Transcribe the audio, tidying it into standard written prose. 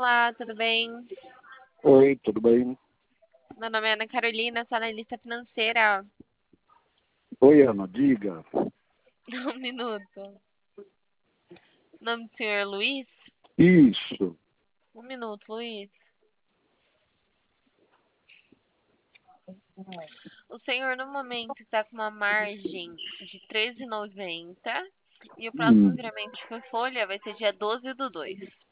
Olá, tudo bem? Oi, tudo bem? Meu nome é Ana Carolina, sou analista financeira. Oi, Ana, diga. Um minuto. O nome do senhor é Luiz? Isso. Um minuto, Luiz. O senhor no momento está com uma margem de 13,90 e o próximo Hum, livramento de folha vai ser dia 12 do 2.